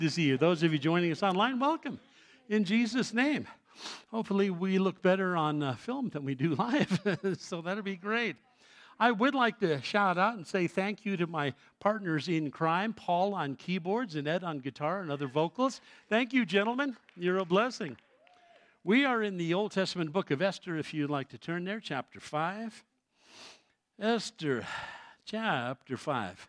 To see you. Those of you joining us online, welcome in Jesus' name. Hopefully we look better on film than we do live, so that'll be great. I would like to shout out and say thank you to my partners in crime, Paul on keyboards and Ed on guitar and other vocals. Thank you, gentlemen. You're a blessing. We are in the Old Testament book of Esther, if you'd like to turn there, chapter 5. Esther, chapter 5.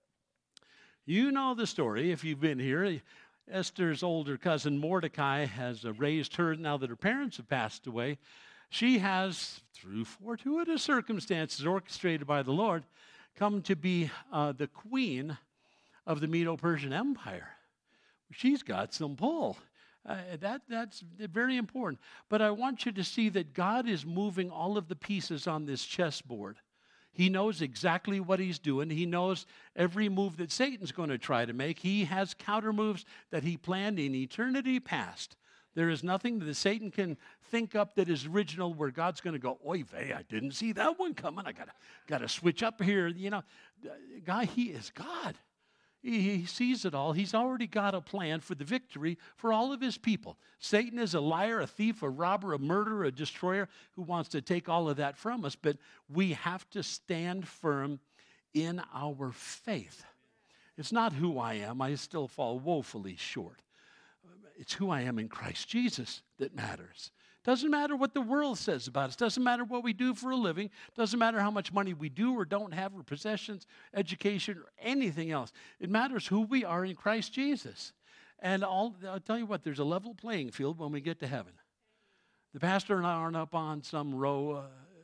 You know the story if you've been here. Esther's older cousin Mordecai has raised her now that her parents have passed away. She has, through fortuitous circumstances orchestrated by the Lord, come to be the queen of the Medo-Persian Empire. She's got some pull. That's very important. But I want you to see that God is moving all of the pieces on this chessboard. He knows exactly what he's doing. He knows every move that Satan's going to try to make. He has counter moves that he planned in eternity past. There is nothing that Satan can think up that is original where God's going to go, oy vey, I didn't see that one coming. I got to switch up here. You know, God, he is God. He sees it all. He's already got a plan for the victory for all of his people. Satan is a liar, a thief, a robber, a murderer, a destroyer who wants to take all of that from us. But we have to stand firm in our faith. It's not who I am. I still fall woefully short. It's who I am in Christ Jesus that matters. Doesn't matter what the world says about us. Doesn't matter what we do for a living. Doesn't matter how much money we do or don't have or possessions, education, or anything else. It matters who we are in Christ Jesus. And I'll tell you what, there's a level playing field when we get to heaven. The pastor and I aren't up on some row,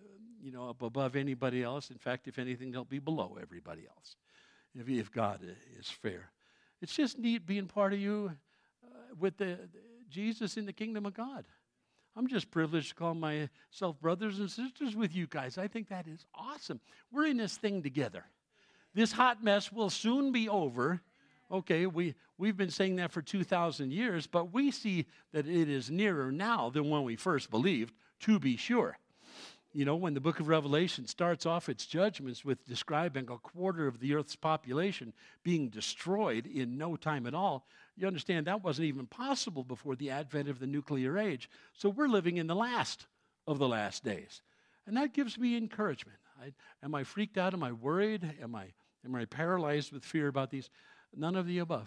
up above anybody else. In fact, if anything, they'll be below everybody else, if God is fair. It's just neat being part of you with Jesus in the kingdom of God. I'm just privileged to call myself brothers and sisters with you guys. I think that is awesome. We're in this thing together. This hot mess will soon be over. Okay, we've been saying that for 2,000 years, but we see that it is nearer now than when we first believed, to be sure. You know, when the book of Revelation starts off its judgments with describing a quarter of the earth's population being destroyed in no time at all, you understand that wasn't even possible before the advent of the nuclear age. So we're living in the last of the last days. And that gives me encouragement. Am I freaked out? Am I worried? Am I paralyzed with fear about these? None of the above.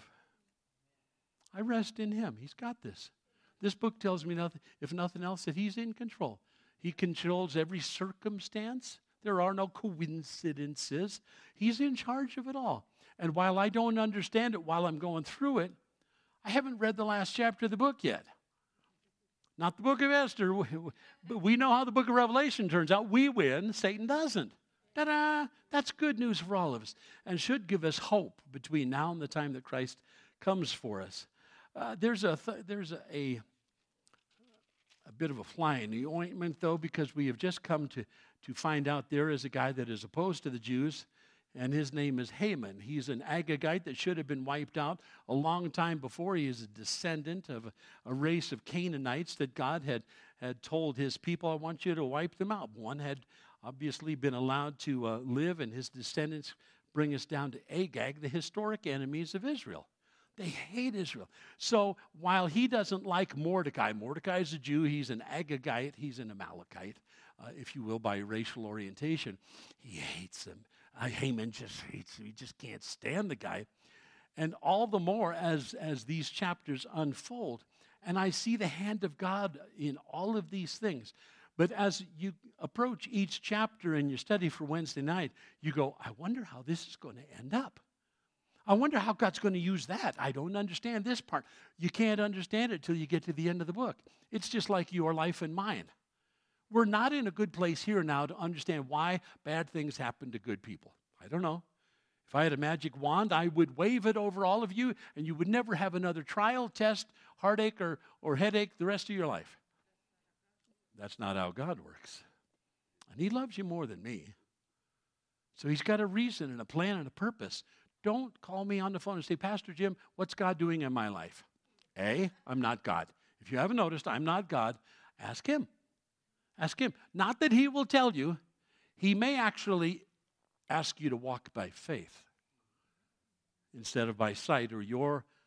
I rest in him. He's got this. This book tells me nothing, if nothing else, that he's in control. He controls every circumstance. There are no coincidences. He's in charge of it all. And while I don't understand it while I'm going through it, I haven't read the last chapter of the book yet. Not the book of Esther, but we know how the book of Revelation turns out. We win, Satan doesn't. Ta-da! That's good news for all of us and should give us hope between now and the time that Christ comes for us. There's a bit of a fly in the ointment, though, because we have just come to find out there is a guy that is opposed to the Jews, and his name is Haman. He's an Agagite that should have been wiped out a long time before. He is a descendant of a race of Canaanites that God had told his people, I want you to wipe them out. One had obviously been allowed to live, and his descendants bring us down to Agag, the historic enemies of Israel. They hate Israel. So while he doesn't like Mordecai is a Jew, he's an Agagite, he's an Amalekite, if you will, by racial orientation. He hates him. Haman just hates him. He just can't stand the guy. And all the more as these chapters unfold, and I see the hand of God in all of these things. But as you approach each chapter in your study for Wednesday night, you go, I wonder how this is going to end up. I wonder how God's going to use that. I don't understand this part. You can't understand it till you get to the end of the book. It's just like your life and mine. We're not in a good place here now to understand why bad things happen to good people. I don't know. If I had a magic wand, I would wave it over all of you, and you would never have another trial, test, heartache, or headache the rest of your life. That's not how God works. And he loves you more than me. So he's got a reason and a plan and a purpose. Don't call me on the phone and say, Pastor Jim, what's God doing in my life? I'm not God. If you haven't noticed, I'm not God. Ask him. Ask him. Not that he will tell you. He may actually ask you to walk by faith instead of by sight or your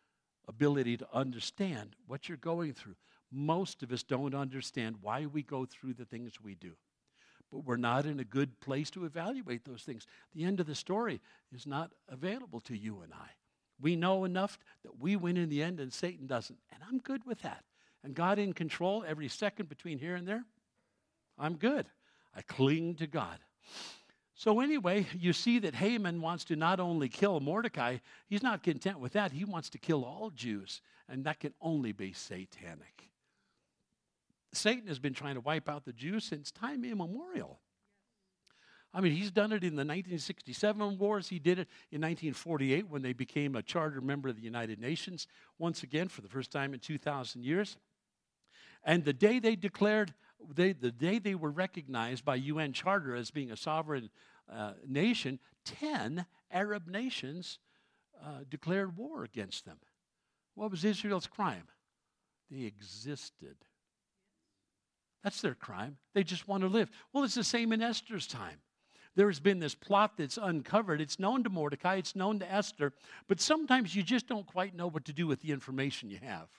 ability to understand what you're going through. Most of us don't understand why we go through the things we do. But we're not in a good place to evaluate those things. The end of the story is not available to you and I. We know enough that we win in the end and Satan doesn't. And I'm good with that. And God in control every second between here and there, I'm good. I cling to God. So anyway, you see that Haman wants to not only kill Mordecai, he's not content with that. He wants to kill all Jews. And that can only be satanic. Satan has been trying to wipe out the Jews since time immemorial. I mean, he's done it in the 1967 wars. He did it in 1948 when they became a charter member of the United Nations, once again for the first time in 2,000 years. And the day they declared, the day they were recognized by UN Charter as being a sovereign nation, 10 Arab nations declared war against them. What was Israel's crime? They existed. That's their crime. They just want to live. Well, it's the same in Esther's time. There's been this plot that's uncovered. It's known to Mordecai. It's known to Esther. But sometimes you just don't quite know what to do with the information you have.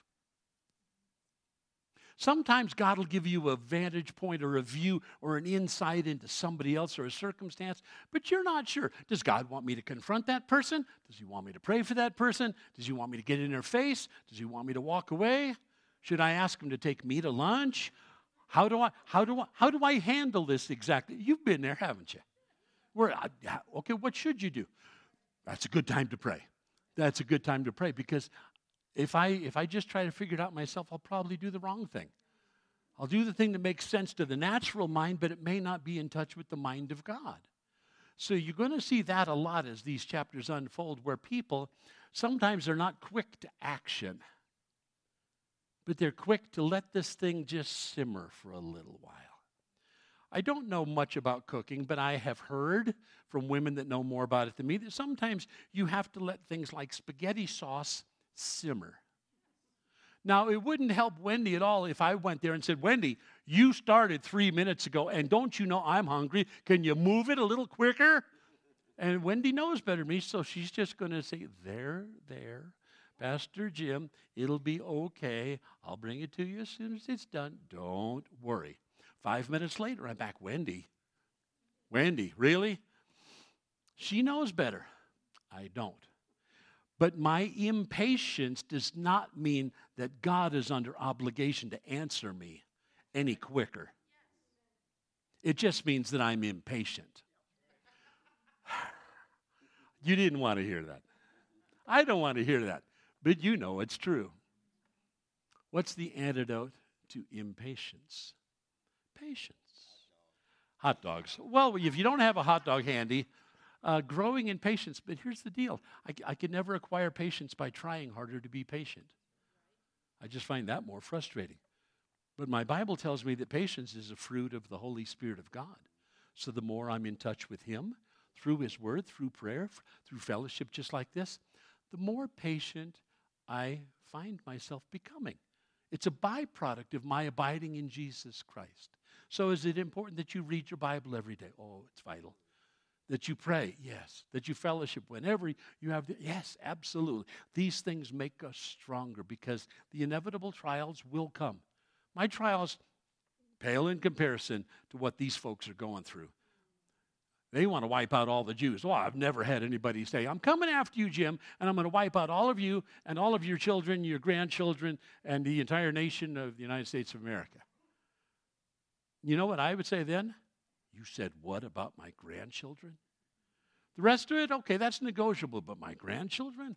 Sometimes God will give you a vantage point or a view or an insight into somebody else or a circumstance, but you're not sure. Does God want me to confront that person? Does he want me to pray for that person? Does he want me to get in their face? Does he want me to walk away? Should I ask him to take me to lunch? How do I handle this exactly? You've been there, haven't you? Okay, what should you do? That's a good time to pray. That's a good time to pray because if I just try to figure it out myself, I'll probably do the wrong thing. I'll do the thing that makes sense to the natural mind, but it may not be in touch with the mind of God. So you're going to see that a lot as these chapters unfold, where people, sometimes they're not quick to action, but they're quick to let this thing just simmer for a little while. I don't know much about cooking, but I have heard from women that know more about it than me that sometimes you have to let things like spaghetti sauce simmer. Now, it wouldn't help Wendy at all if I went there and said, Wendy, you started 3 minutes ago, and don't you know I'm hungry? Can you move it a little quicker? And Wendy knows better than me, so she's just going to say, there, Pastor Jim, it'll be okay. I'll bring it to you as soon as it's done. Don't worry. 5 minutes later, I'm back. Wendy, really? She knows better. I don't. But my impatience does not mean that God is under obligation to answer me any quicker. It just means that I'm impatient. You didn't want to hear that. I don't want to hear that. But you know it's true. What's the antidote to impatience? Patience. Hot dogs. Well, if you don't have a hot dog handy, growing in patience. But here's the deal. I could never acquire patience by trying harder to be patient. I just find that more frustrating. But my Bible tells me that patience is a fruit of the Holy Spirit of God. So the more I'm in touch with Him, through His Word, through prayer, through fellowship just like this, the more patient I find myself becoming. It's a byproduct of my abiding in Jesus Christ. So is it important that you read your Bible every day? Oh, it's vital. That you pray? Yes. That you fellowship whenever you have? Yes, absolutely. These things make us stronger because the inevitable trials will come. My trials pale in comparison to what these folks are going through. They want to wipe out all the Jews. Oh, I've never had anybody say, I'm coming after you, Jim, and I'm going to wipe out all of you and all of your children, your grandchildren, and the entire nation of the United States of America. You know what I would say then? You said what about my grandchildren? The rest of it, okay, that's negotiable, but my grandchildren?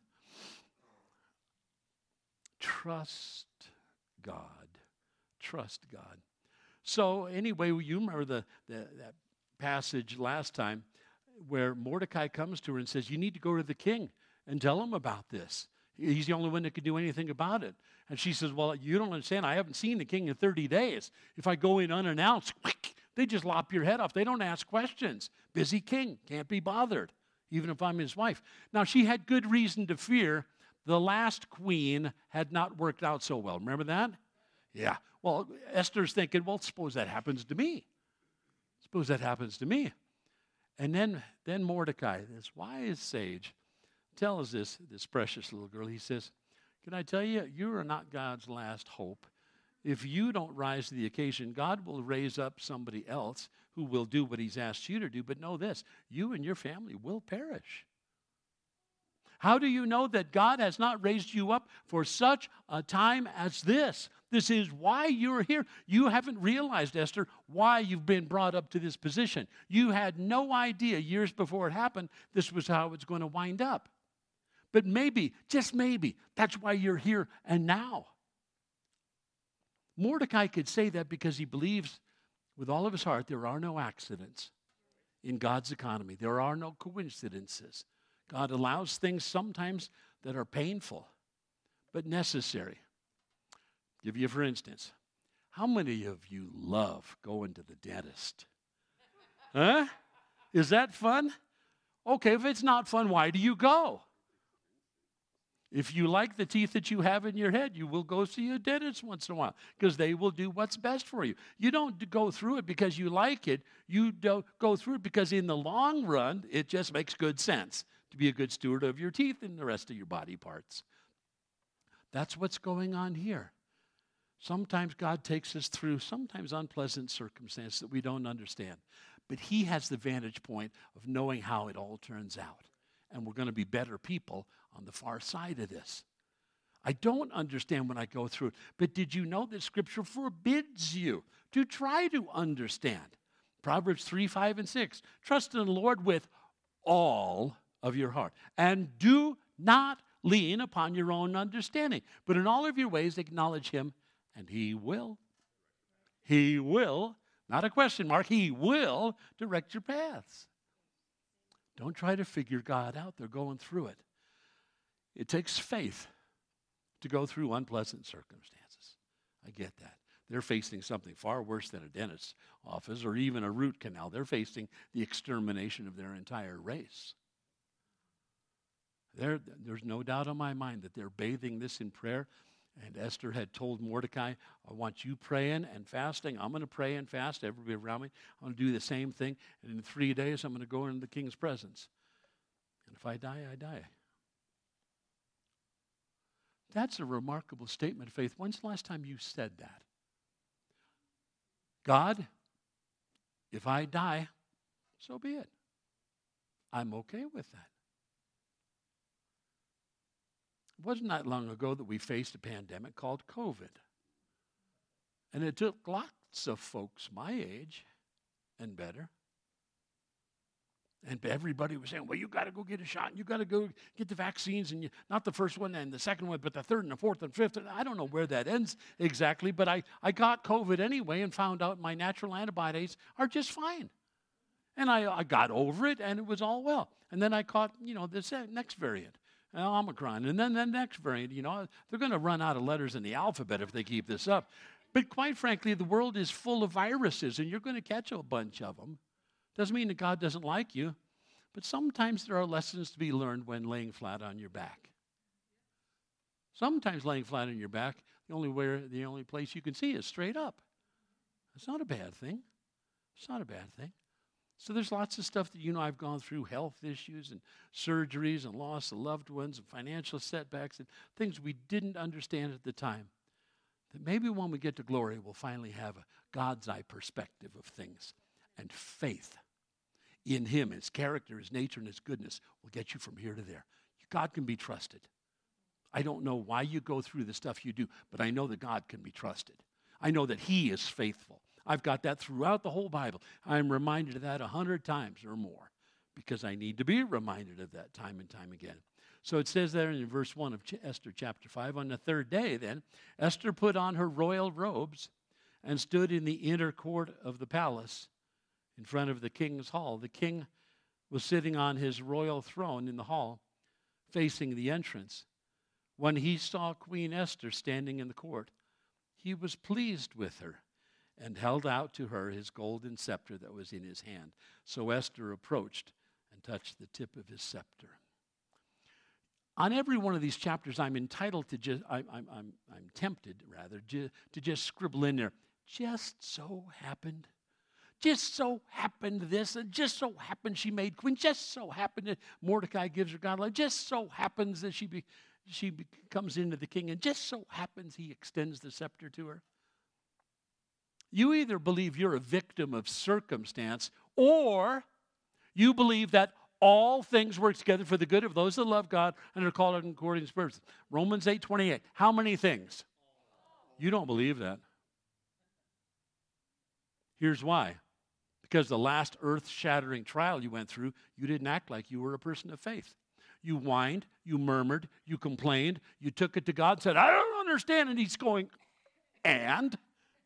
Trust God. Trust God. So anyway, you remember that passage last time where Mordecai comes to her and says, you need to go to the king and tell him about this. He's the only one that can do anything about it. And she says, well, you don't understand. I haven't seen the king in 30 days. If I go in unannounced, they just lop your head off. They don't ask questions. Busy king, can't be bothered, even if I'm his wife. Now, she had good reason to fear the last queen had not worked out so well. Remember that? Yeah. Well, Esther's thinking, well, suppose that happens to me. Suppose that happens to me. And then Mordecai, this wise sage, tells this precious little girl, he says, Can I tell you, you are not God's last hope. If you don't rise to the occasion, God will raise up somebody else who will do what he's asked you to do. But know this, you and your family will perish. How do you know that God has not raised you up for such a time as this? This is why you're here. You haven't realized, Esther, why you've been brought up to this position. You had no idea years before it happened this was how it's going to wind up. But maybe, just maybe, that's why you're here and now. Mordecai could say that because he believes with all of his heart there are no accidents in God's economy. There are no coincidences. God allows things sometimes that are painful, but necessary. Give you, for instance, how many of you love going to the dentist? Huh? Is that fun? Okay, if it's not fun, why do you go? If you like the teeth that you have in your head, you will go see a dentist once in a while because they will do what's best for you. You don't go through it because you like it. You don't go through it because in the long run, it just makes good sense to be a good steward of your teeth and the rest of your body parts. That's what's going on here. Sometimes God takes us through sometimes unpleasant circumstances that we don't understand. But he has the vantage point of knowing how it all turns out. And we're going to be better people on the far side of this. I don't understand when I go through it. But did you know that Scripture forbids you to try to understand? Proverbs 3, 5, and 6. Trust in the Lord with all of your heart. And do not lean upon your own understanding. But in all of your ways acknowledge him, and he will. He will, not a question mark, he will direct your paths. Don't try to figure God out. They're going through it. It takes faith to go through unpleasant circumstances. I get that. They're facing something far worse than a dentist's office or even a root canal. They're facing the extermination of their entire race. There's no doubt on my mind that they're bathing this in prayer. And Esther had told Mordecai, I want you praying and fasting. I'm going to pray and fast. Everybody around me, I'm going to do the same thing. And in 3 days, I'm going to go into the king's presence. And if I die, I die. That's a remarkable statement of faith. When's the last time you said that? God, if I die, so be it. I'm okay with that. It wasn't that long ago that we faced a pandemic called COVID. And it took lots of folks my age and better. And everybody was saying, well, you got to go get a shot. And you got to go get the vaccines. And not the first one and the second one, but the third and the fourth and fifth. And I don't know where that ends exactly. But I got COVID anyway and found out my natural antibodies are just fine. And I got over it and it was all well. And then I caught, this next variant. Omicron, and then the next variant, they're going to run out of letters in the alphabet if they keep this up. But quite frankly, the world is full of viruses, and you're going to catch a bunch of them. Doesn't mean that God doesn't like you, but sometimes there are lessons to be learned when laying flat on your back. Sometimes laying flat on your back, the only place you can see is straight up. It's not a bad thing. It's not a bad thing. So there's lots of stuff that I've gone through, health issues and surgeries and loss of loved ones and financial setbacks and things we didn't understand at the time. That maybe when we get to glory, we'll finally have a God's eye perspective of things. And faith in him, his character, his nature, and his goodness will get you from here to there. God can be trusted. I don't know why you go through the stuff you do, but I know that God can be trusted. I know that he is faithful. I've got that throughout the whole Bible. I'm reminded of that 100 times or more because I need to be reminded of that time and time again. So it says there in verse 1 of Esther chapter 5, on the third day then, Esther put on her royal robes and stood in the inner court of the palace in front of the king's hall. The king was sitting on his royal throne in the hall facing the entrance. When he saw Queen Esther standing in the court, he was pleased with her and held out to her his golden scepter that was in his hand. So Esther approached and touched the tip of his scepter. On every one of these chapters, I'm entitled to I'm tempted rather to just scribble in there, just so happened this, and just so happened she made queen, just so happened that Mordecai gives her God life, just so happens that comes into the king, and just so happens he extends the scepter to her. You either believe you're a victim of circumstance, or you believe that all things work together for the good of those that love God and are called according to His purpose. Romans 8:28. How many things? You don't believe that. Here's why. Because the last earth-shattering trial you went through, you didn't act like you were a person of faith. You whined, you murmured, you complained, you took it to God and said, I don't understand. And He's going, and?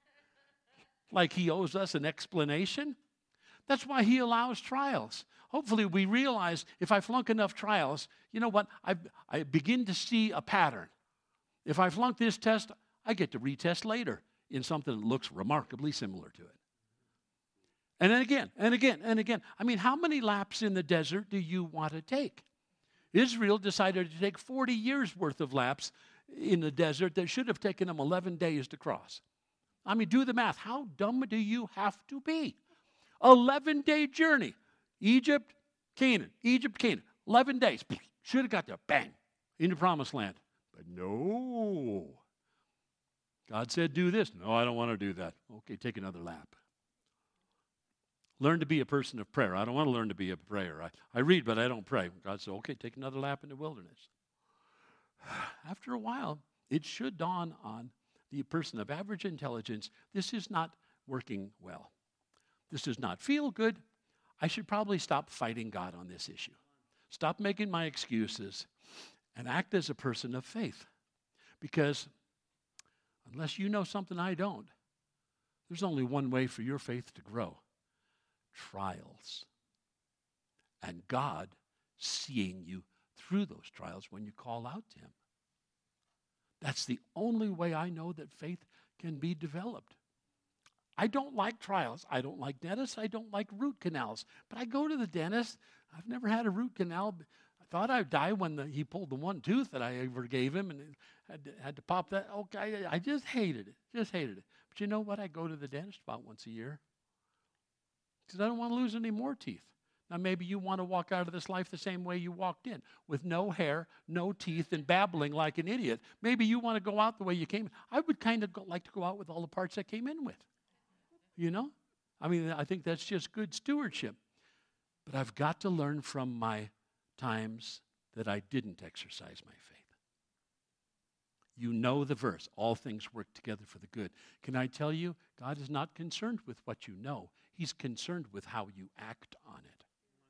Like He owes us an explanation? That's why He allows trials. Hopefully we realize if I flunk enough trials, you know what? I begin to see a pattern. If I flunk this test, I get to retest later in something that looks remarkably similar to it. And then again, and again, and again. I mean, how many laps in the desert do you want to take? Israel decided to take 40 years' worth of laps in the desert that should have taken them 11 days to cross. I mean, do the math. How dumb do you have to be? 11-day journey. Egypt, Canaan. 11 days. Should have got there. Bang. Into promised land. But no. God said, do this. No, I don't want to do that. Okay, take another lap. Learn to be a person of prayer. I don't want to learn to be a prayer. I read, but I don't pray. God said, okay, take another lap in the wilderness. After a while, it should dawn on the person of average intelligence, this is not working well. This does not feel good. I should probably stop fighting God on this issue. Stop making my excuses and act as a person of faith. Because unless you know something I don't, there's only one way for your faith to grow. Trials. And God seeing you through those trials when you call out to Him. That's the only way I know that faith can be developed. I don't like trials. I don't like dentists. I don't like root canals. But I go to the dentist. I've never had a root canal. I thought I'd die when he pulled the one tooth that I ever gave him and had to pop that. Okay, I just hated it. But you know what? I go to the dentist about once a year because I don't want to lose any more teeth. Now, maybe you want to walk out of this life the same way you walked in, with no hair, no teeth, and babbling like an idiot. Maybe you want to go out the way you came. I would kind of like to go out with all the parts I came in with. You know? I mean, I think that's just good stewardship. But I've got to learn from my times that I didn't exercise my faith. You know the verse, all things work together for the good. Can I tell you, God is not concerned with what you know. He's concerned with how you act on it.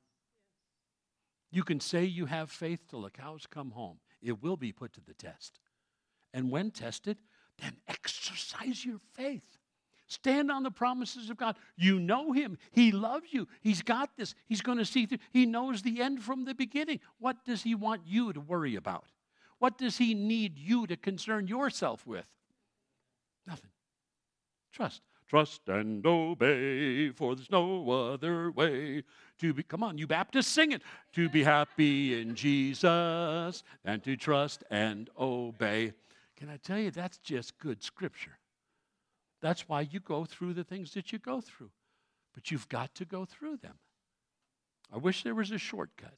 You can say you have faith till the cows come home. It will be put to the test. And when tested, then exercise your faith. Stand on the promises of God. You know Him. He loves you. He's got this. He's going to see through. He knows the end from the beginning. What does He want you to worry about? What does He need you to concern yourself with? Nothing. Trust. Trust and obey, for there's no other way to be. Come on, you Baptists, sing it. To be happy in Jesus and to trust and obey. Can I tell you, that's just good scripture. That's why you go through the things that you go through. But you've got to go through them. I wish there was a shortcut.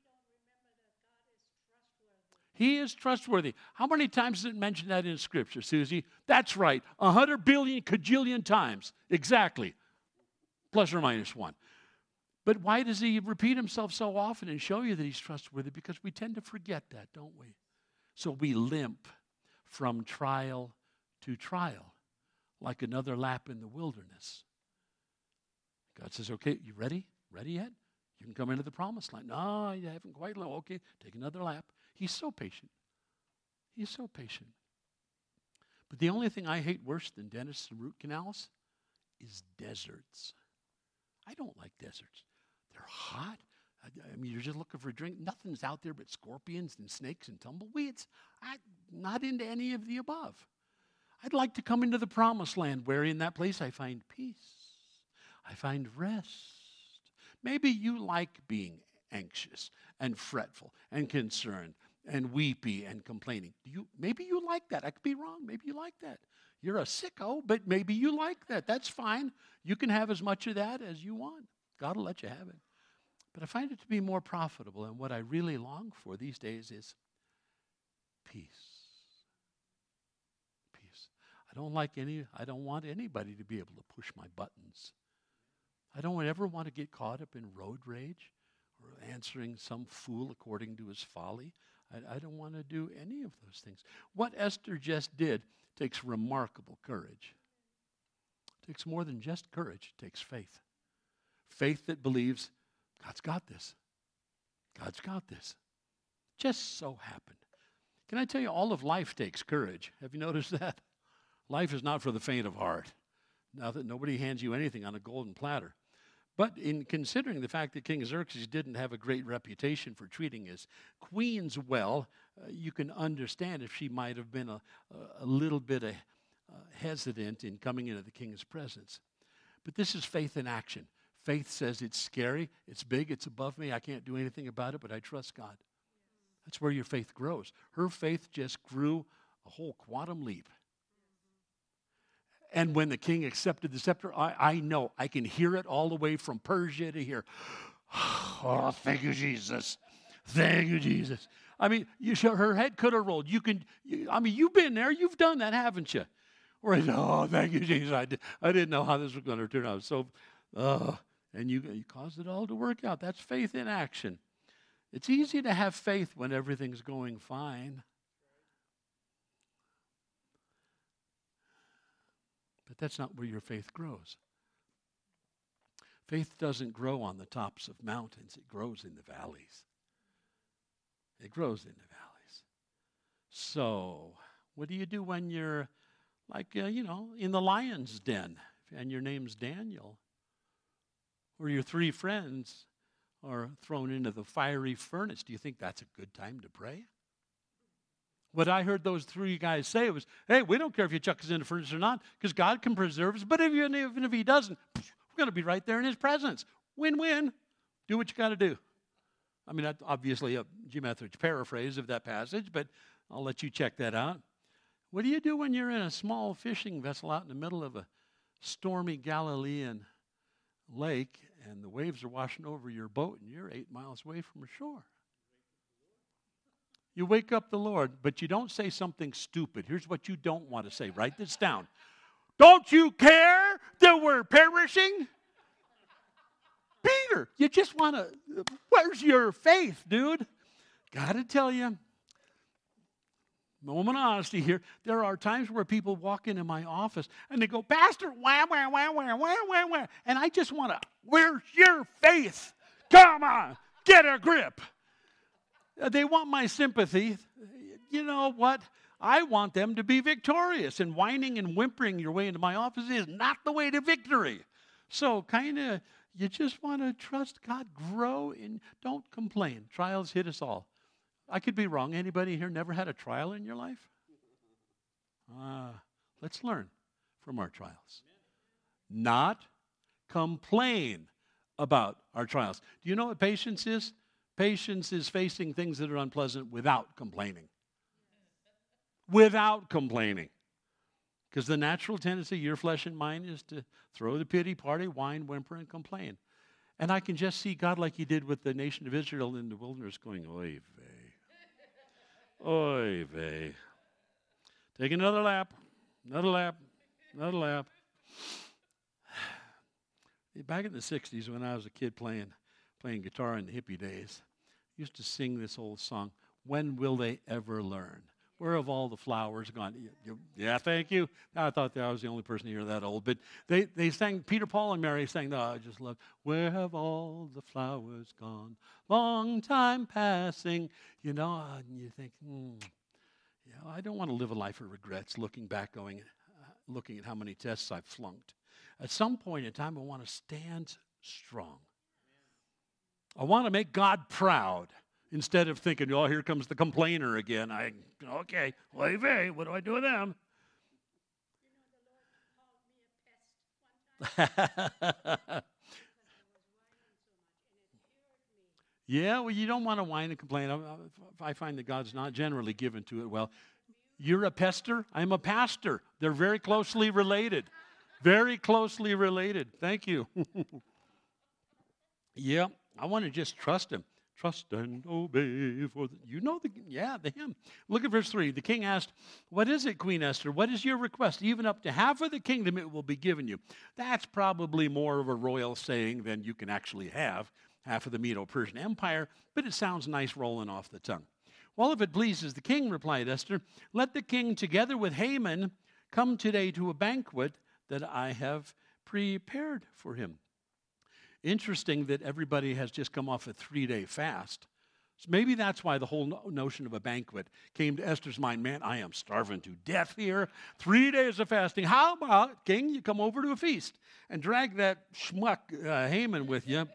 He is trustworthy. How many times does it mention that in Scripture, Susie? That's right. 100 billion, cajillion times. Exactly. Plus or minus one. But why does He repeat Himself so often and show you that He's trustworthy? Because we tend to forget that, don't we? So we limp from trial to trial, like another lap in the wilderness. God says, okay, you ready? Ready yet? You can come into the promised land. No, you haven't quite. Okay, take another lap. He's so patient. He's so patient. But the only thing I hate worse than dentists and root canals is deserts. I don't like deserts. They're hot. I mean, you're just looking for a drink. Nothing's out there but scorpions and snakes and tumbleweeds. I'm not into any of the above. I'd like to come into the promised land where in that place I find peace. I find rest. Maybe you like being anxious and fretful and concerned and weepy and complaining. Maybe you like that. I could be wrong. Maybe you like that. You're a sicko, but maybe you like that. That's fine. You can have as much of that as you want. God will let you have it. But I find it to be more profitable, and what I really long for these days is peace. Peace. I don't want anybody to be able to push my buttons. I don't ever want to get caught up in road rage or answering some fool according to his folly. I don't want to do any of those things. What Esther just did takes remarkable courage. It takes more than just courage. It takes faith. Faith that believes God's got this. God's got this. Just so happened. Can I tell you, all of life takes courage. Have you noticed that? Life is not for the faint of heart. Now that nobody hands you anything on a golden platter. But in considering the fact that King Xerxes didn't have a great reputation for treating his queens well, you can understand if she might have been a little bit hesitant in coming into the king's presence. But this is faith in action. Faith says it's scary, it's big, it's above me, I can't do anything about it, but I trust God. That's where your faith grows. Her faith just grew a whole quantum leap. And when the king accepted the scepter, I know, I can hear it all the way from Persia to here. Oh, thank you, Jesus. Thank you, Jesus. I mean, her head could have rolled. You've been there. You've done that, haven't you? Or, oh, thank you, Jesus. I didn't know how this was going to turn out. So, and you caused it all to work out. That's faith in action. It's easy to have faith when everything's going fine. But that's not where your faith grows. Faith doesn't grow on the tops of mountains. It grows in the valleys. It grows in the valleys. So, what do you do when you're, in the lion's den, and your name's Daniel? Or your three friends are thrown into the fiery furnace. Do you think that's a good time to pray? What I heard those three guys say was, hey, we don't care if you chuck us in the furnace or not, because God can preserve us. But even if he doesn't, we're going to be right there in his presence. Win-win. Do what you got to do. I mean, that's obviously a Jim Etheridge paraphrase of that passage, but I'll let you check that out. What do you do when you're in a small fishing vessel out in the middle of a stormy Galilean lake and the waves are washing over your boat and you're 8 miles away from the shore? You wake up the Lord, but you don't say something stupid. Here's what you don't want to say. Write this down. Don't you care that we're perishing? Peter, you just want to, where's your faith, dude? Got to tell you, moment of honesty here, there are times where people walk into my office and they go, Pastor, wah, wah, wah, wah, wah, wah, wah. And I just want to, where's your faith? Come on, get a grip. They want my sympathy. You know what? I want them to be victorious. And whining and whimpering your way into my office is not the way to victory. So kind of, you just want to trust God, grow, and don't complain. Trials hit us all. I could be wrong. Anybody here never had a trial in your life? Let's learn from our trials. Not complain about our trials. Do you know what patience is? Patience is facing things that are unpleasant without complaining. Without complaining. Because the natural tendency, your flesh and mine, is to throw the pity party, whine, whimper, and complain. And I can just see God like he did with the nation of Israel in the wilderness going, oy vey. Oy vey. Take another lap. Another lap. Another lap. Back in the 60s when I was a kid playing guitar in the hippie days, I used to sing this old song, When Will They Ever Learn? Where have all the flowers gone? Yeah, thank you. I thought that I was the only person here that old. But they sang, Peter, Paul, and Mary sang, I just love, where have all the flowers gone? Long time passing. And you think, I don't want to live a life of regrets, looking back, looking at how many tests I've flunked. At some point in time, I want to stand strong. I want to make God proud instead of thinking, oh, here comes the complainer again. Okay, what do I do with them? Yeah, well, you don't want to whine and complain. I find that God's not generally given to it well. You're a pester, I'm a pastor. They're very closely related. Very closely related. Thank you. Yeah, I want to just trust him. Trust and obey for the hymn. Look at verse 3. The king asked, "What is it, Queen Esther? What is your request? Even up to half of the kingdom it will be given you." That's probably more of a royal saying than you can actually have, half of the Medo-Persian Empire, but it sounds nice rolling off the tongue. "Well, if it pleases the king," replied Esther, "let the king together with Haman come today to a banquet that I have prepared for him." Interesting that everybody has just come off a 3-day fast. So maybe that's why the whole notion of a banquet came to Esther's mind. Man, I am starving to death here. 3 days of fasting. How about, king, you come over to a feast and drag that schmuck Haman with you?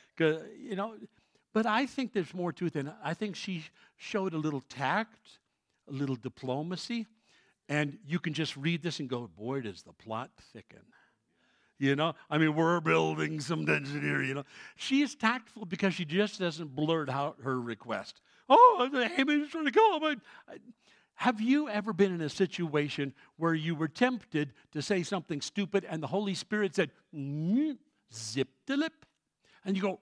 But I think there's more to it than I think she showed a little tact, a little diplomacy, and you can just read this and go, boy, does the plot thicken. We're building some tension here, She is tactful because she just doesn't blurt out her request. Oh, Haman's trying to kill him. Have you ever been in a situation where you were tempted to say something stupid and the Holy Spirit said, zip the lip? And you go,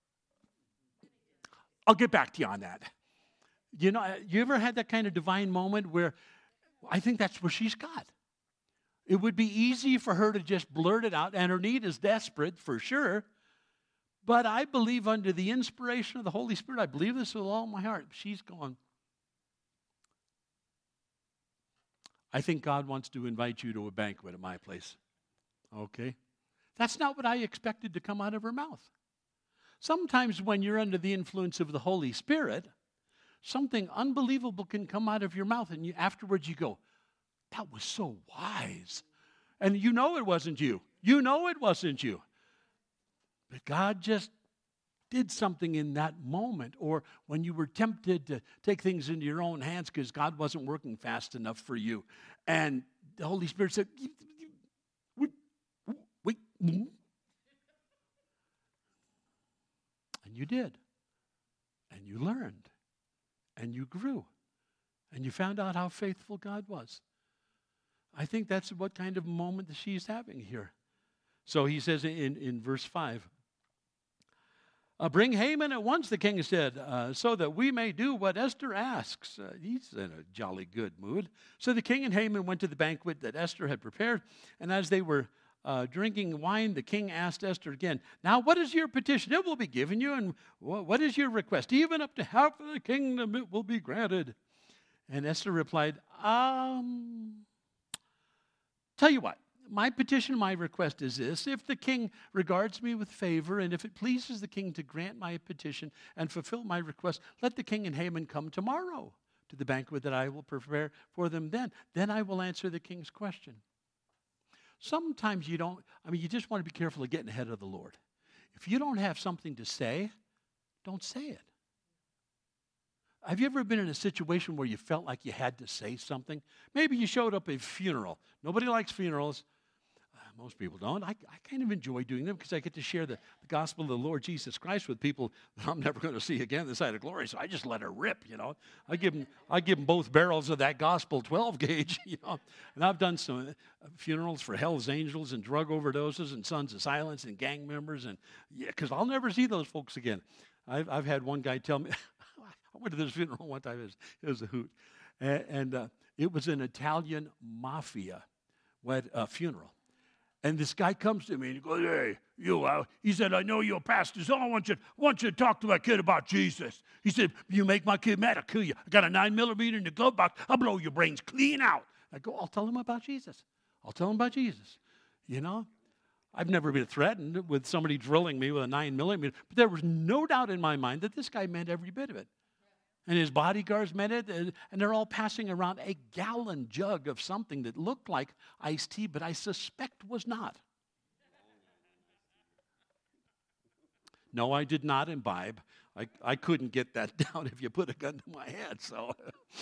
I'll get back to you on that. You ever had that kind of divine moment where I think that's where she's got. It would be easy for her to just blurt it out, and her need is desperate, for sure. But I believe under the inspiration of the Holy Spirit, I believe this with all my heart. She's going, I think God wants to invite you to a banquet at my place. Okay? That's not what I expected to come out of her mouth. Sometimes when you're under the influence of the Holy Spirit, something unbelievable can come out of your mouth, and afterwards you go, that was so wise. And it wasn't you. It wasn't you. But God just did something in that moment, or when you were tempted to take things into your own hands because God wasn't working fast enough for you. And the Holy Spirit said, wait. And you did. And you learned. And you grew. And you found out how faithful God was. I think that's what kind of moment that she's having here. So he says in verse 5, bring Haman at once, the king said, so that we may do what Esther asks. He's in a jolly good mood. So the king and Haman went to the banquet that Esther had prepared, and as they were drinking wine, the king asked Esther again, now what is your petition? It will be given you, and what is your request? Even up to half of the kingdom it will be granted. And Esther replied, tell you what, my petition, my request is this. If the king regards me with favor, and if it pleases the king to grant my petition and fulfill my request, let the king and Haman come tomorrow to the banquet that I will prepare for them then. Then I will answer the king's question. Sometimes you just want to be careful of getting ahead of the Lord. If you don't have something to say, don't say it. Have you ever been in a situation where you felt like you had to say something? Maybe you showed up at a funeral. Nobody likes funerals. Most people don't. I kind of enjoy doing them because I get to share the gospel of the Lord Jesus Christ with people that I'm never going to see again this side of glory. So I just let her rip, I give them both barrels of that gospel 12 gauge, And I've done some funerals for Hell's Angels and drug overdoses and Sons of Silence and gang members, and because I'll never see those folks again. I've had one guy tell me. I went to this funeral one time. It was a hoot, and it was an Italian mafia funeral. And this guy comes to me and he goes, hey, he said, I know you're a pastor, so I want you to talk to my kid about Jesus. He said, you make my kid mad, I'll kill you. I got a 9mm in the glove box. I'll blow your brains clean out. I go, I'll tell him about Jesus. I've never been threatened with somebody drilling me with a 9mm, but there was no doubt in my mind that this guy meant every bit of it. And his bodyguards meant it, and they're all passing around a gallon jug of something that looked like iced tea, but I suspect was not. No, I did not imbibe. I couldn't get that down if you put a gun to my head. So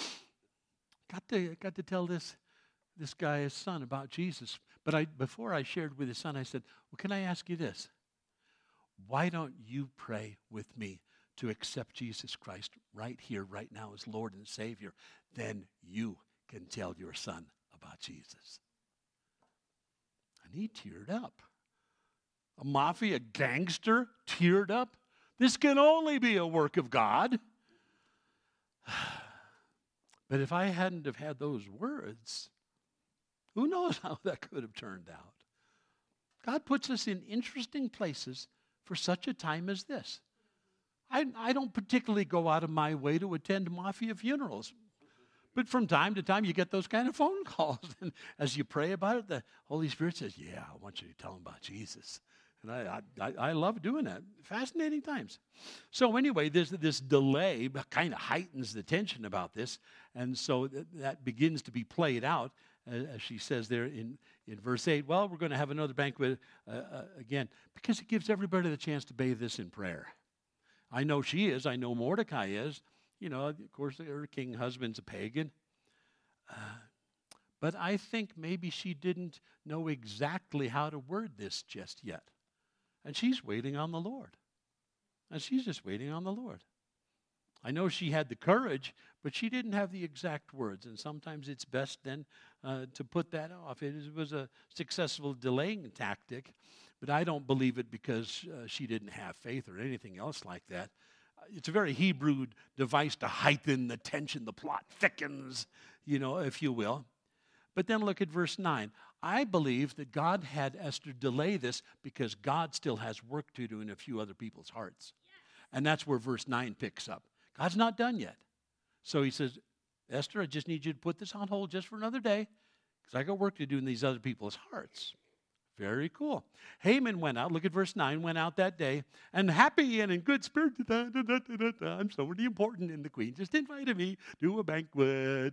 got to tell this guy, his son, about Jesus. But before I shared with his son, I said, well, can I ask you this? Why don't you pray with me to accept Jesus Christ right here, right now as Lord and Savior? Then you can tell your son about Jesus. And he teared up. A mafia gangster teared up. This can only be a work of God. But if I hadn't have had those words, who knows how that could have turned out? God puts us in interesting places for such a time as this. I don't particularly go out of my way to attend mafia funerals. But from time to time, you get those kind of phone calls. And as you pray about it, the Holy Spirit says, yeah, I want you to tell them about Jesus. And I love doing that. Fascinating times. So anyway, there's this delay kind of heightens the tension about this. And so that begins to be played out, as she says there in verse 8. Well, we're going to have another banquet again, because it gives everybody the chance to bathe this in prayer. I know she is. I know Mordecai is. You know, of course, her king husband's a pagan. But I think maybe she didn't know exactly how to word this just yet. And she's waiting on the Lord. And she's just waiting on the Lord. I know she had the courage, but she didn't have the exact words. And sometimes it's best then to put that off. It was a successful delaying tactic, but I don't believe it because she didn't have faith or anything else like that. It's a very Hebrew device to heighten the tension. The plot thickens, you know, if you will. But then look at verse 9. I believe that God had Esther delay this because God still has work to do in a few other people's hearts. And that's where verse 9 picks up. God's not done yet. So he says, Esther, I just need you to put this on hold just for another day because I got work to do in these other people's hearts. Very cool. Haman went out, look at verse 9, went out that day, and happy and in good spirit. I'm so really important, and the queen just invited me to a banquet.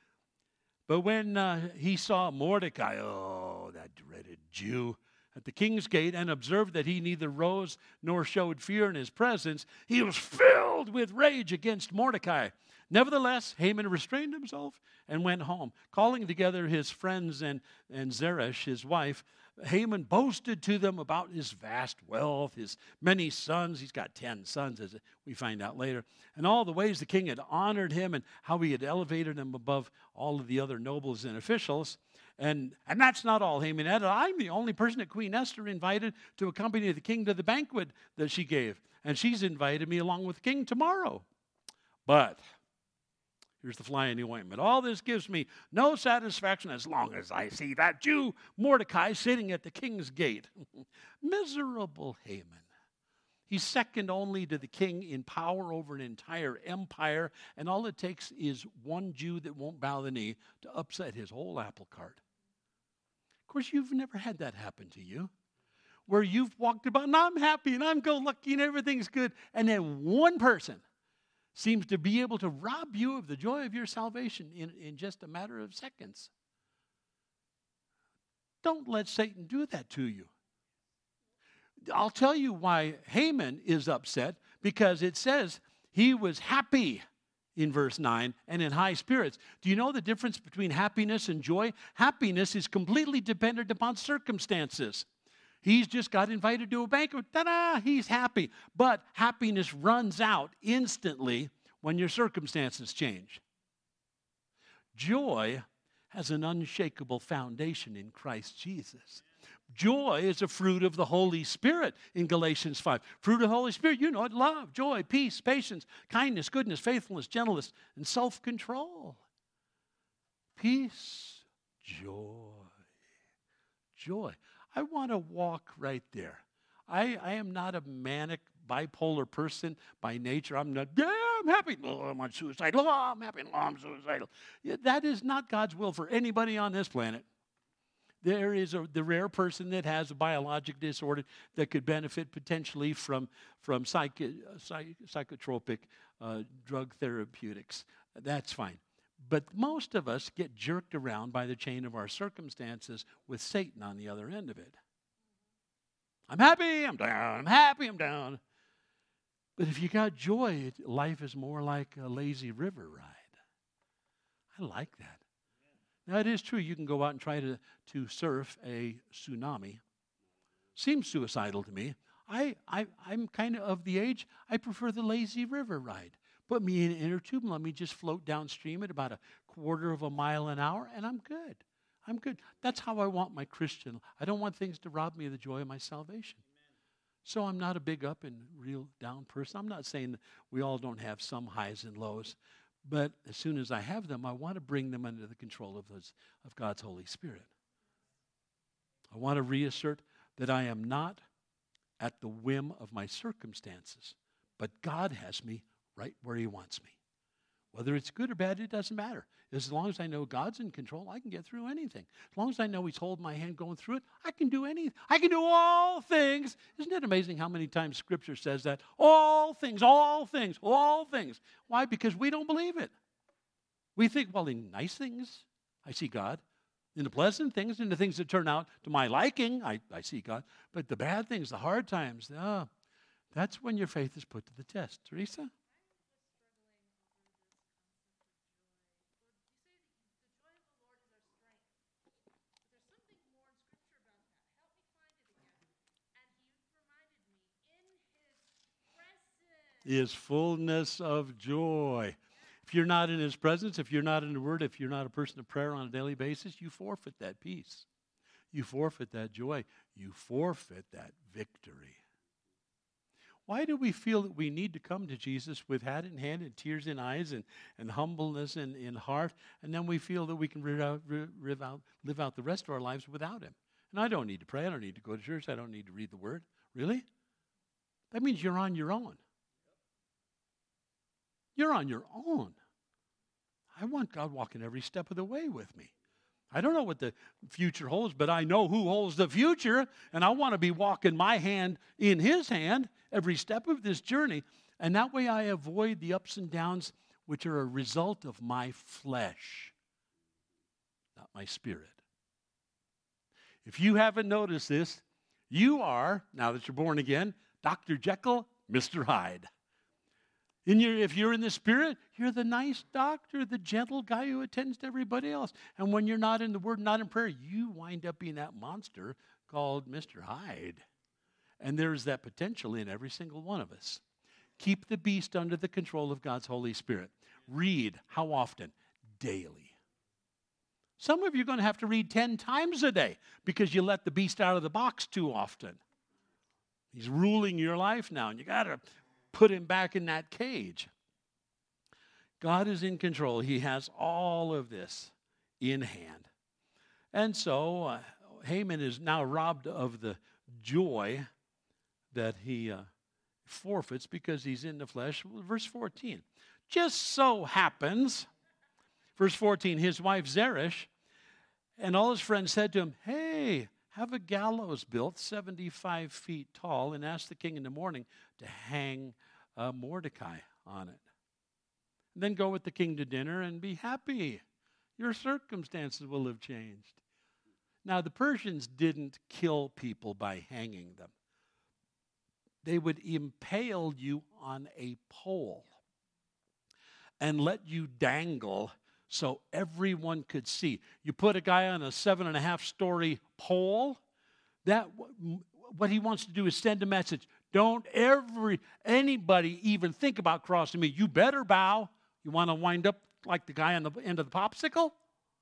But when he saw Mordecai, oh, that dreaded Jew, at the king's gate, and observed that he neither rose nor showed fear in his presence, he was filled with rage against Mordecai. Nevertheless, Haman restrained himself and went home. Calling together his friends and Zeresh, his wife, Haman boasted to them about his vast wealth, his many sons. He's got 10 sons, as we find out later. And all the ways the king had honored him and how he had elevated him above all of the other nobles and officials. And that's not all, Haman added. I'm the only person that Queen Esther invited to accompany the king to the banquet that she gave. And she's invited me along with the king tomorrow. But here's the fly in the ointment. All this gives me no satisfaction as long as I see that Jew Mordecai sitting at the king's gate. Miserable Haman. He's second only to the king in power over an entire empire, and all it takes is one Jew that won't bow the knee to upset his whole apple cart. Of course, you've never had that happen to you, where you've walked about, and I'm happy, and I'm go-lucky, and everything's good, and then one person seems to be able to rob you of the joy of your salvation in just a matter of seconds. Don't let Satan do that to you. I'll tell you why Haman is upset, because it says he was happy in verse 9 and in high spirits. Do you know the difference between happiness and joy? Happiness is completely dependent upon circumstances. He's just got invited to a banquet. Ta-da! He's happy. But happiness runs out instantly when your circumstances change. Joy has an unshakable foundation in Christ Jesus. Joy is a fruit of the Holy Spirit in Galatians 5. Fruit of the Holy Spirit, you know it, love, joy, peace, patience, kindness, goodness, faithfulness, gentleness, and self-control. Peace, joy. I want to walk right there. I am not a manic, bipolar person by nature. I'm not, yeah, I'm happy. Oh, I'm on suicidal. Oh, I'm happy. Oh, I'm suicidal. Yeah, that is not God's will for anybody on this planet. There is the rare person that has a biologic disorder that could benefit potentially from psychotropic drug therapeutics. That's fine. But most of us get jerked around by the chain of our circumstances with Satan on the other end of it. I'm happy, I'm down. I'm happy, I'm down. But if you got joy, life is more like a lazy river ride. I like that. Now, it is true you can go out and try to surf a tsunami. Seems suicidal to me. I'm kind of the age, I prefer the lazy river ride. Put me in an inner tube and let me just float downstream at about 1/4 of a mile an hour, and I'm good. That's how I want my Christian. I don't want things to rob me of the joy of my salvation. So I'm not a big up and real down person. I'm not saying we all don't have some highs and lows, but as soon as I have them, I want to bring them under the control of God's Holy Spirit. I want to reassert that I am not at the whim of my circumstances, but God has me right where he wants me. Whether it's good or bad, it doesn't matter. As long as I know God's in control, I can get through anything. As long as I know he's holding my hand going through it, I can do anything. I can do all things. Isn't it amazing how many times Scripture says that? All things, all things, all things. Why? Because we don't believe it. We think, well, in nice things, I see God. In the pleasant things, in the things that turn out to my liking, I see God. But the bad things, the hard times, that's when your faith is put to the test. Teresa? Is fullness of joy. If you're not in his presence, if you're not in the Word, if you're not a person of prayer on a daily basis, you forfeit that peace. You forfeit that joy. You forfeit that victory. Why do we feel that we need to come to Jesus with hat in hand and tears in eyes and humbleness in heart, and then we feel that we can live out the rest of our lives without him? And I don't need to pray. I don't need to go to church. I don't need to read the Word. Really? That means you're on your own. You're on your own. I want God walking every step of the way with me. I don't know what the future holds, but I know who holds the future, and I want to be walking my hand in his hand every step of this journey, and that way I avoid the ups and downs which are a result of my flesh, not my spirit. If you haven't noticed this, you are, now that you're born again, Dr. Jekyll, Mr. Hyde. If you're in the Spirit, you're the nice doctor, the gentle guy who attends to everybody else. And when you're not in the Word, not in prayer, you wind up being that monster called Mr. Hyde. And there's that potential in every single one of us. Keep the beast under the control of God's Holy Spirit. Read. How often? Daily. Some of you are going to have to read 10 times a day because you let the beast out of the box too often. He's ruling your life now, and you got to put him back in that cage. God is in control. He has all of this in hand. And so Haman is now robbed of the joy that he forfeits because he's in the flesh. Verse 14. Just so happens, verse 14, his wife Zeresh and all his friends said to him, hey, have a gallows built 75 feet tall and ask the king in the morning to hang Mordecai on it. And then go with the king to dinner and be happy. Your circumstances will have changed. Now, the Persians didn't kill people by hanging them. They would impale you on a pole and let you dangle so everyone could see. You put a guy on a 7.5-story pole, what he wants to do is send a message. Don't anybody even think about crossing me. You better bow. You want to wind up like the guy on the end of the popsicle?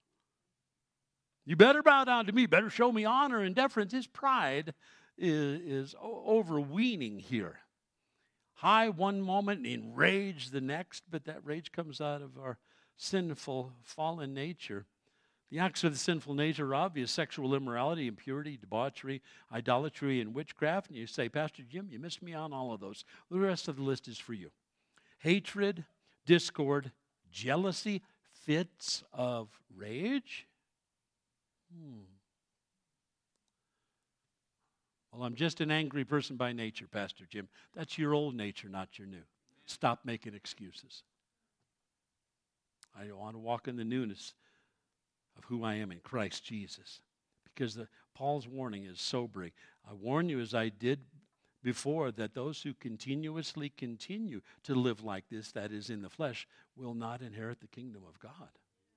You better bow down to me. Better show me honor and deference. His pride is overweening here. High one moment, enraged the next, but that rage comes out of our sinful, fallen nature. The acts of the sinful nature are obvious: sexual immorality, impurity, debauchery, idolatry, and witchcraft. And you say, Pastor Jim, you missed me on all of those. The rest of the list is for you. Hatred, discord, jealousy, fits of rage. Well, I'm just an angry person by nature, Pastor Jim. That's your old nature, not your new. Stop making excuses. I want to walk in the newness of who I am in Christ Jesus. Because Paul's warning is sobering. I warn you, as I did before, that those who continuously continue to live like this, that is in the flesh, will not inherit the kingdom of God.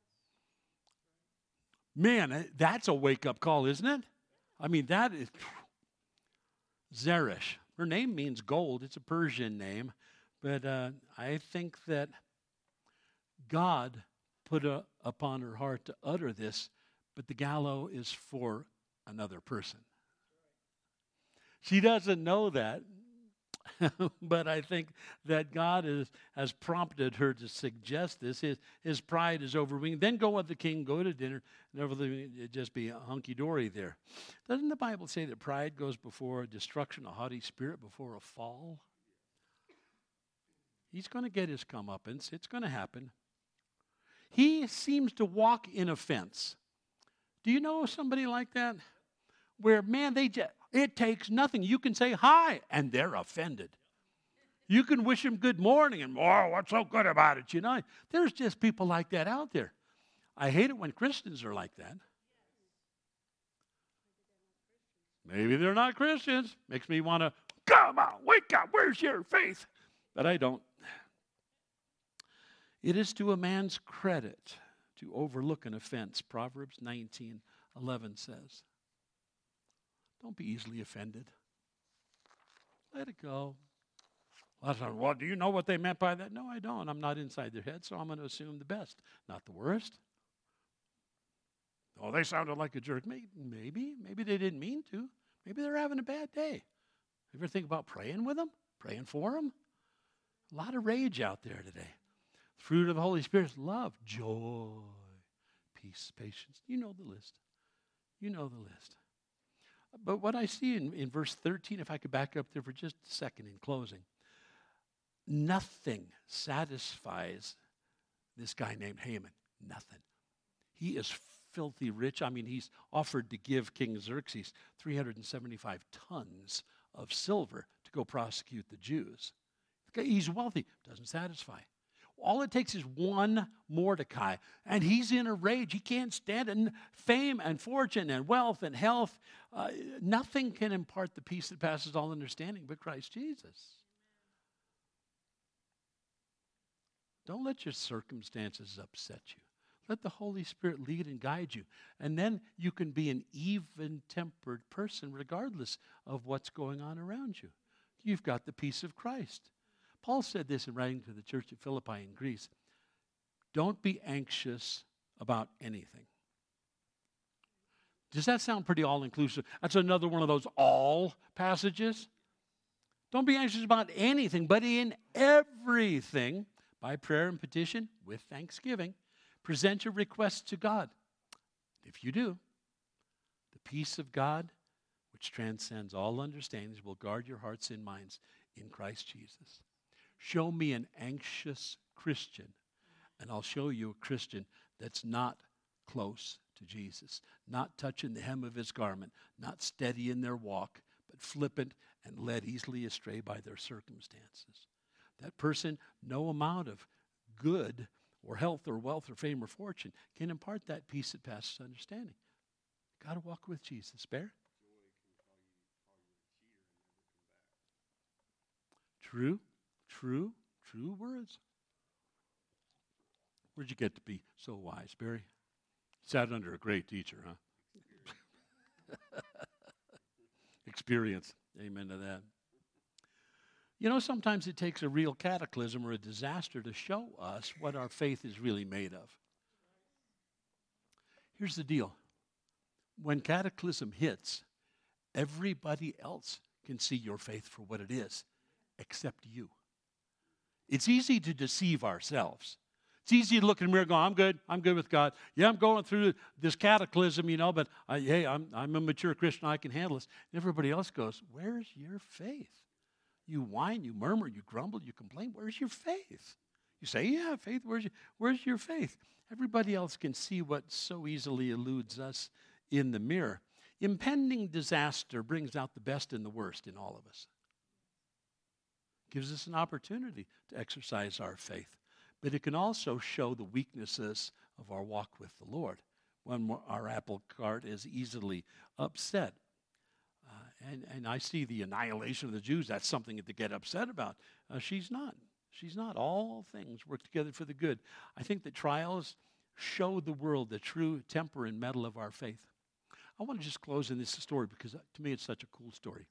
Man, that's a wake-up call, isn't it? I mean, that is... Zeresh. Her name means gold. It's a Persian name. But I think that God put upon her heart to utter this, but the gallows is for another person. She doesn't know that. But I think that God has prompted her to suggest this. His pride is overweening. Then go with the king, go to dinner, and everything just be hunky-dory there. Doesn't the Bible say that pride goes before destruction, a haughty spirit before a fall? He's going to get his comeuppance. It's going to happen. He seems to walk in offense. Do you know somebody like that? Where, man, it takes nothing. You can say hi, and they're offended. You can wish them good morning, and, oh, what's so good about it? You know, there's just people like that out there. I hate it when Christians are like that. Maybe they're not Christians. Makes me want to, come on, wake up. Where's your faith? But I don't. It is to a man's credit to overlook an offense. Proverbs 19:11 says. Don't be easily offended. Let it go. Well, do you know what they meant by that? No, I don't. I'm not inside their head, so I'm going to assume the best, not the worst. Oh, they sounded like a jerk. Maybe they didn't mean to. Maybe they're having a bad day. Ever think about praying with them? Praying for them? A lot of rage out there today. Fruit of the Holy Spirit is love, joy, peace, patience. You know the list. You know the list. But what I see in verse 13, if I could back up there for just a second in closing, nothing satisfies this guy named Haman. Nothing. He is filthy rich. I mean, he's offered to give King Xerxes 375 tons of silver to go prosecute the Jews. He's wealthy. Doesn't satisfy. All it takes is one Mordecai, and he's in a rage. He can't stand it. And fame and fortune and wealth and health, nothing can impart the peace that passes all understanding but Christ Jesus. Don't let your circumstances upset you. Let the Holy Spirit lead and guide you. And then you can be an even-tempered person regardless of what's going on around you. You've got the peace of Christ. Paul said this in writing to the church at Philippi in Greece. Don't be anxious about anything. Does that sound pretty all-inclusive? That's another one of those all passages. Don't be anxious about anything, but in everything, by prayer and petition, with thanksgiving, present your requests to God. If you do, the peace of God, which transcends all understanding, will guard your hearts and minds in Christ Jesus. Show me an anxious Christian, and I'll show you a Christian that's not close to Jesus, not touching the hem of his garment, not steady in their walk, but flippant and led easily astray by their circumstances. That person, no amount of good or health or wealth or fame or fortune can impart that peace that passes understanding. Got to walk with Jesus. Bear? True words. Where'd you get to be so wise, Barry? Sat under a great teacher, huh? Experience. Amen to that. You know, sometimes it takes a real cataclysm or a disaster to show us what our faith is really made of. Here's the deal. When cataclysm hits, everybody else can see your faith for what it is, except you. It's easy to deceive ourselves. It's easy to look in the mirror and go, I'm good with God. Yeah, I'm going through this cataclysm, you know, but hey, I'm a mature Christian, I can handle this. And everybody else goes, where's your faith? You whine, you murmur, you grumble, you complain. Where's your faith? You say, yeah, faith, where's your faith? Everybody else can see what so easily eludes us in the mirror. Impending disaster brings out the best and the worst in all of us. Gives us an opportunity to exercise our faith. But it can also show the weaknesses of our walk with the Lord when our apple cart is easily upset. And I see the annihilation of the Jews. That's something to get upset about. She's not. She's not. All things work together for the good. I think that trials show the world the true temper and mettle of our faith. I want to just close in this story because to me it's such a cool story.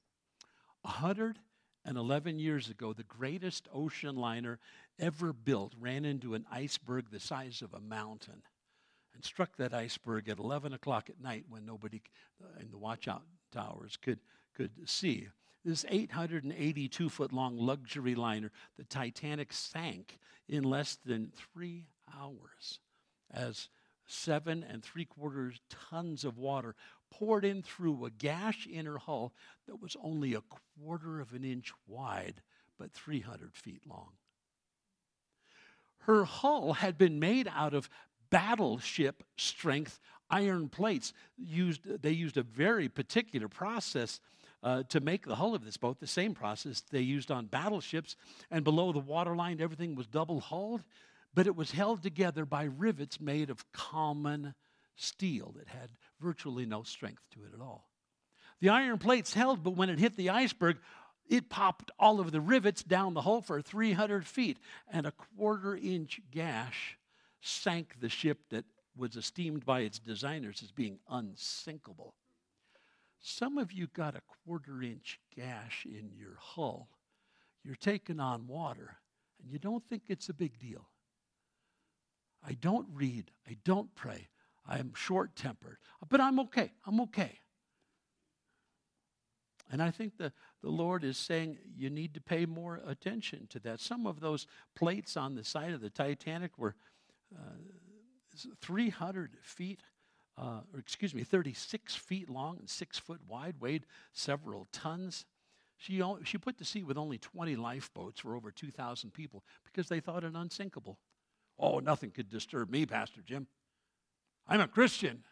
111 years ago, the greatest ocean liner ever built ran into an iceberg the size of a mountain and struck that iceberg at 11 o'clock at night when nobody in the watch out towers could see. This 882-foot-long luxury liner, the Titanic, sank in less than 3 hours as 7.75 tons of water poured in through a gash in her hull that was only 1/4 of an inch wide, but 300 feet long. Her hull had been made out of battleship strength iron plates. They used a very particular process to make the hull of this boat, the same process they used on battleships. And below the waterline, everything was double hulled, but it was held together by rivets made of common steel that had virtually no strength to it at all. The iron plates held, but when it hit the iceberg, it popped all of the rivets down the hull for 300 feet, and a 1/4-inch gash sank the ship that was esteemed by its designers as being unsinkable. Some of you got a 1/4-inch gash in your hull. You're taking on water, and you don't think it's a big deal. I don't read. I don't pray. I'm short-tempered. But I'm okay. I'm okay. And I think the Lord is saying you need to pay more attention to that. Some of those plates on the side of the Titanic were 300 feet, 36 feet long and 6 foot wide, weighed several tons. She put to sea with only 20 lifeboats for over 2,000 people because they thought it unsinkable. Oh, nothing could disturb me, Pastor Jim. I'm a Christian.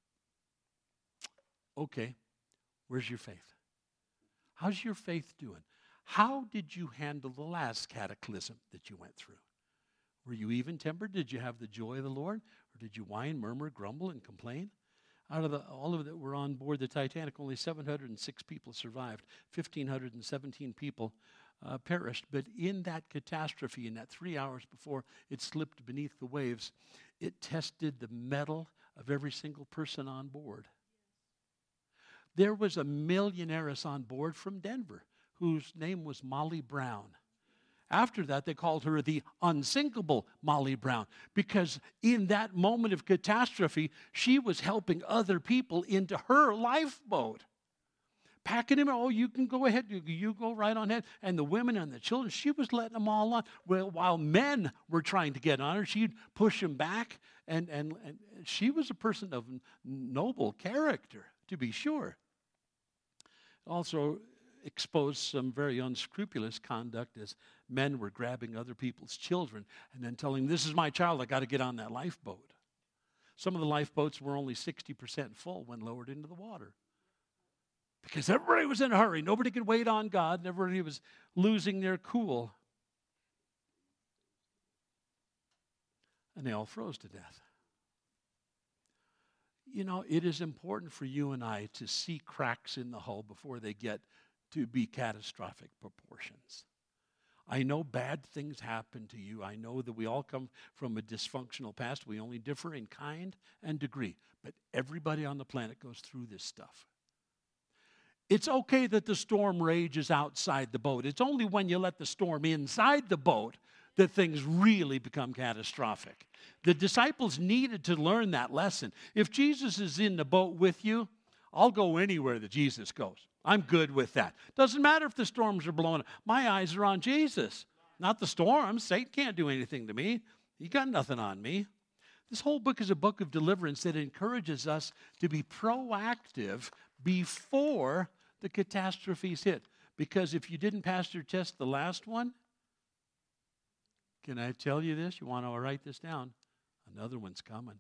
Okay, where's your faith? How's your faith doing? How did you handle the last cataclysm that you went through? Were you even-tempered? Did you have the joy of the Lord? Or did you whine, murmur, grumble, and complain? Out of all of that were on board the Titanic, only 706 people survived. 1,517 people perished. But in that catastrophe, in that 3 hours before it slipped beneath the waves, it tested the mettle of every single person on board. There was a millionairess on board from Denver whose name was Molly Brown. After that, they called her the unsinkable Molly Brown because in that moment of catastrophe, she was helping other people into her lifeboat. Packing him, oh, you can go ahead, you go right on ahead. And the women and the children, she was letting them all on. Well, while men were trying to get on her, she'd push them back. And she was a person of noble character, to be sure. Also exposed some very unscrupulous conduct as men were grabbing other people's children and then telling them, this is my child, I got to get on that lifeboat. Some of the lifeboats were only 60% full when lowered into the water because everybody was in a hurry. Nobody could wait on God, and everybody was losing their cool. And they all froze to death. You know, it is important for you and I to see cracks in the hull before they get to be catastrophic proportions. I know bad things happen to you. I know that we all come from a dysfunctional past. We only differ in kind and degree. But everybody on the planet goes through this stuff. It's okay that the storm rages outside the boat. It's only when you let the storm inside the boat that things really become catastrophic. The disciples needed to learn that lesson. If Jesus is in the boat with you, I'll go anywhere that Jesus goes. I'm good with that. Doesn't matter if the storms are blowing up. My eyes are on Jesus, not the storm. Satan can't do anything to me. He got nothing on me. This whole book is a book of deliverance that encourages us to be proactive before the catastrophes hit. Because if you didn't pass your test the last one, can I tell you this? You want to write this down? Another one's coming.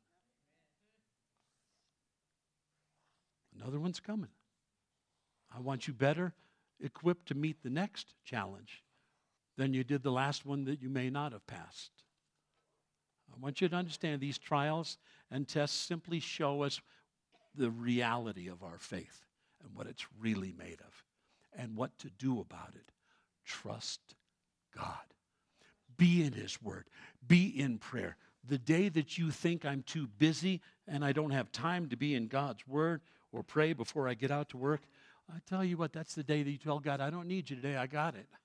Another one's coming. I want you better equipped to meet the next challenge than you did the last one that you may not have passed. I want you to understand these trials and tests simply show us the reality of our faith and what it's really made of and what to do about it. Trust God. Be in His Word. Be in prayer. The day that you think I'm too busy and I don't have time to be in God's Word or pray before I get out to work, I tell you what, that's the day that you tell God, I don't need you today, I got it.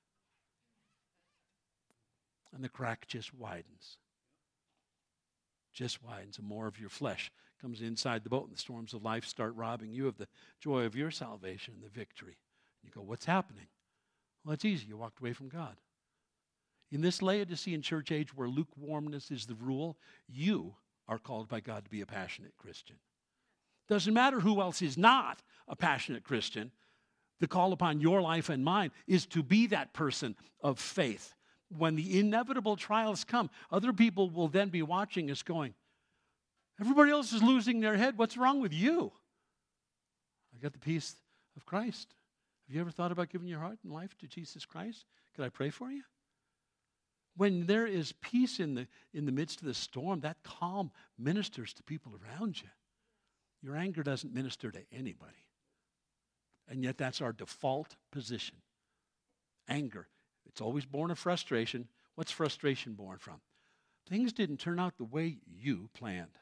And the crack just widens. Just widens, and more of your flesh comes inside the boat and the storms of life start robbing you of the joy of your salvation and the victory. You go, what's happening? Well, it's easy. You walked away from God. In this Laodicean church age where lukewarmness is the rule, you are called by God to be a passionate Christian. Doesn't matter who else is not a passionate Christian. The call upon your life and mine is to be that person of faith. When the inevitable trials come, other people will then be watching us going, everybody else is losing their head. What's wrong with you? I got the peace of Christ. Have you ever thought about giving your heart and life to Jesus Christ? Could I pray for you? When there is peace in the midst of the storm, that calm ministers to people around you. Your anger doesn't minister to anybody. And yet that's our default position. Anger. It's always born of frustration. What's frustration born from? Things didn't turn out the way you planned.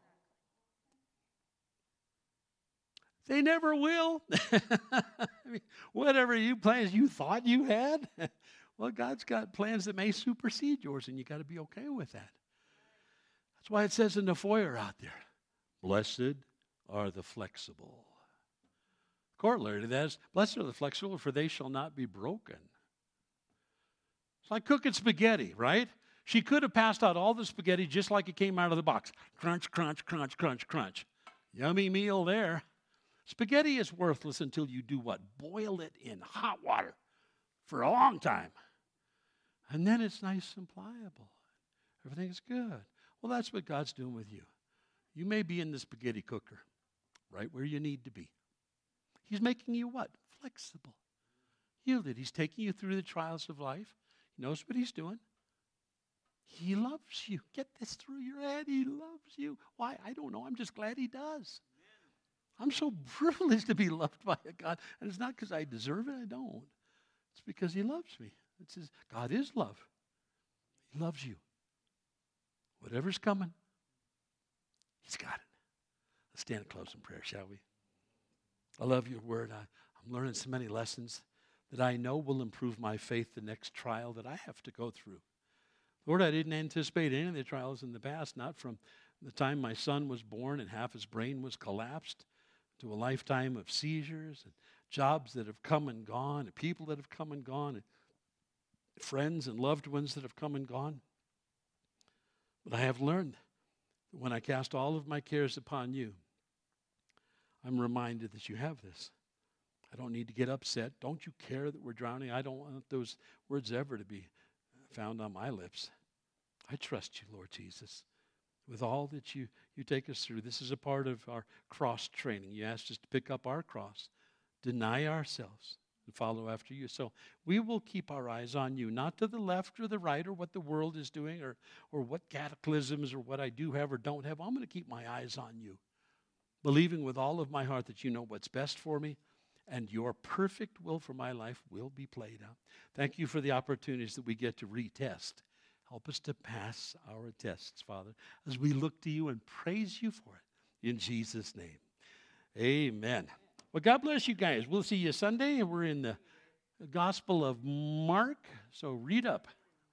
They never will. I mean, whatever you plans you thought you had, well, God's got plans that may supersede yours, and you got to be okay with that. That's why it says in the foyer out there, blessed are the flexible. Corollary to that is, blessed are the flexible, for they shall not be broken. It's like cooking spaghetti, right? She could have passed out all the spaghetti just like it came out of the box. Crunch, crunch, crunch, crunch, crunch. Yummy meal there. Spaghetti is worthless until you do what? Boil it in hot water for a long time. And then it's nice and pliable. Everything is good. Well, that's what God's doing with you. You may be in the spaghetti cooker, right where you need to be. He's making you what? Flexible. Yielded. He's taking you through the trials of life. He knows what he's doing. He loves you. Get this through your head. He loves you. Why? I don't know. I'm just glad he does. I'm so privileged to be loved by a God. And it's not because I deserve it. I don't. It's because he loves me. It says God is love. He loves you. Whatever's coming, he's got it. Let's stand and close in prayer, shall we? I love your word. I'm learning so many lessons that I know will improve my faith the next trial that I have to go through. Lord, I didn't anticipate any of the trials in the past, not from the time my son was born and half his brain was collapsed, to a lifetime of seizures and jobs that have come and gone, and people that have come and gone, and friends and loved ones that have come and gone. But I have learned that when I cast all of my cares upon you, I'm reminded that you have this. I don't need to get upset. Don't you care that we're drowning? I don't want those words ever to be found on my lips. I trust you, Lord Jesus, with all that you take us through. This is a part of our cross training. You asked us to pick up our cross, deny ourselves, and follow after you. So we will keep our eyes on you, not to the left or the right or what the world is doing or what cataclysms or what I do have or don't have. I'm going to keep my eyes on you, believing with all of my heart that you know what's best for me and your perfect will for my life will be played out. Thank you for the opportunities that we get to retest. Help us to pass our tests, Father, as we look to you and praise you for it. In Jesus' name, amen. Well, God bless you guys. We'll see you Sunday, and we're in the Gospel of Mark, so read up.